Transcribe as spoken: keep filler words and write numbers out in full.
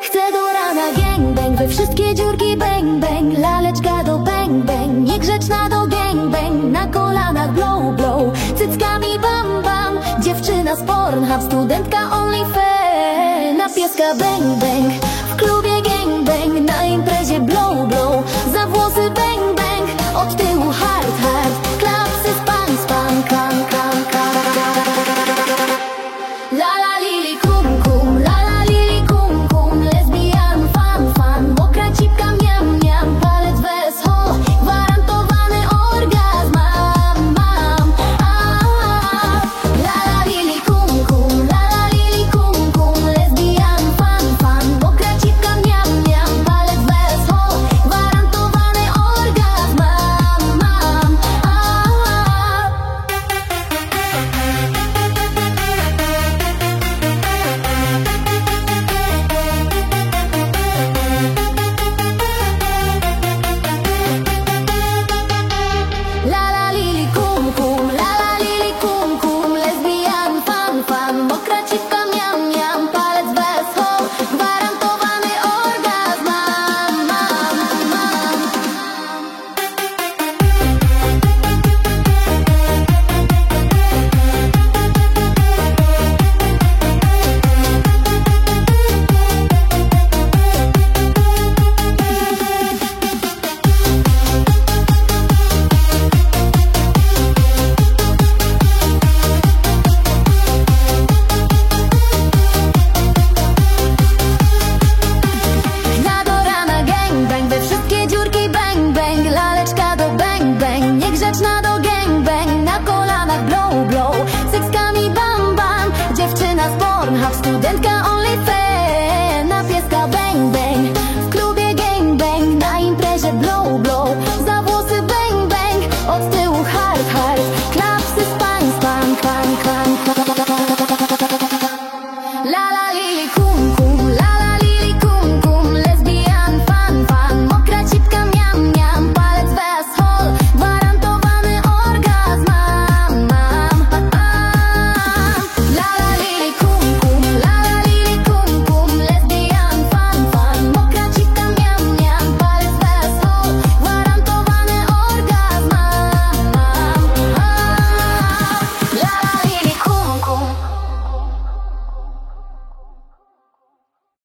Chcę do rana gangbang, we wszystkie dziurki bang bang. Laleczka do bang bang, niegrzeczna do gangbang. Na kolanach blow blow, cyckami bam bam. Dziewczyna z Pornhub, studentka OnlyFans. Na pieska bang bang, w klubie gangbang. Na imprezie blow blow, za włosy bang bang. Od tyłu hard hard, klapsy span span, kan kan kan. La la lili kum kum, la la lili kum kum. Lesbian fan fan, mokra cipka miam miam. Palec wes ho, gwarantowany orgazm mam mam. La la lili kum kum, la la lili kum kum. Lesbian fan fan, mokra cipka miam miam. Palec wes ho, gwarantowany orgazm mam mam. La la lili kum kum, la la lili kum kum. Lesbian fan fan, mokra cipka miam miam. Palec wes ho, gwarantowany orgazm mam mam mam. Ja do rana gangbang, we wszystkie dziurki bang bang. Laleczka do bang bang, niegrzeczna do gangbang. Na kolanach blow blow, cyckami bam bam. Dziewczyna z Pornhub, studentka OnlyFans. Na pieska bang bang, w klubie gangbang. Na imprezie blow blow, za włosy bang bang. Od tyłu hard hard, klapsy span span, klan klan klan.